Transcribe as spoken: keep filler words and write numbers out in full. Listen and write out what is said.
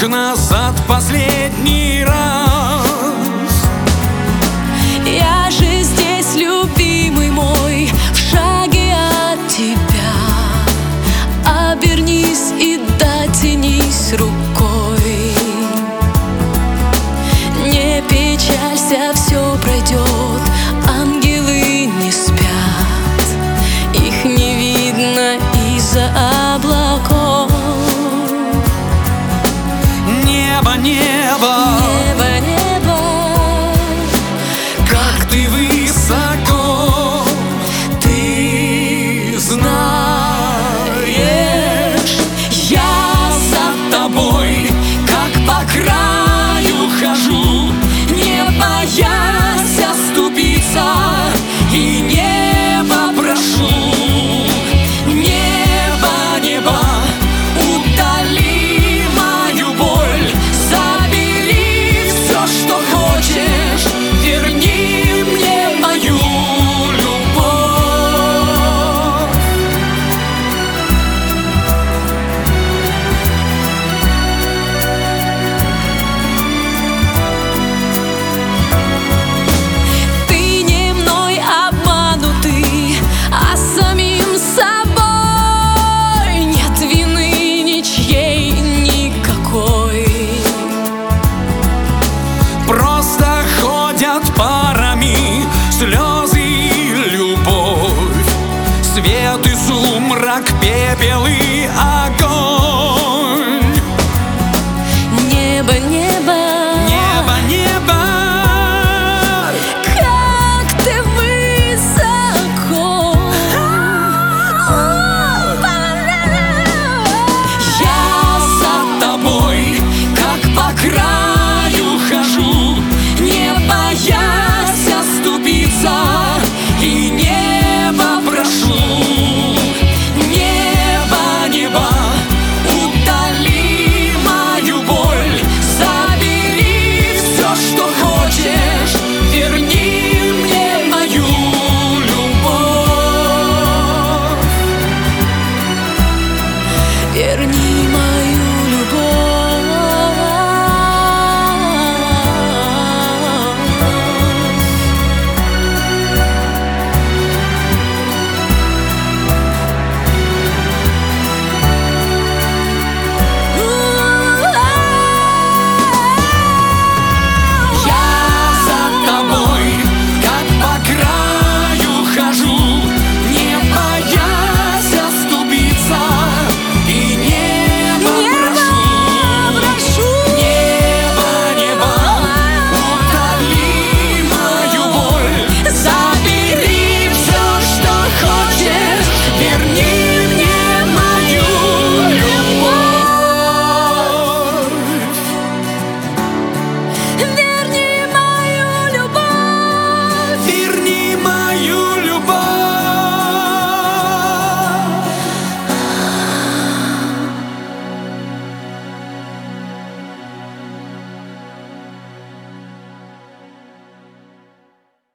назад последний раз. Я же здесь, любимый мой, в шаге от тебя. Обернись и дотянись рукой. Не печалься, все пройдет, ангелы не спят, их не видно из-за облаков. Небо, небо, Небо, небо, как ты высоко, ты знаешь, я за тобой, как по краю хожу, не боясь оступиться, и небо прошу. Небо, небо, утоли мою боль, забери все, что хочешь, верни мне мою любовь. ты не мной обманутый, а самим собой. Нет вины ничьей никакой. Просто ходят парами слезы и любовь, свет и сумрак, пепел и огонь. Небо, небо, Небо, небо, как ты высоко. я за тобой, как по краю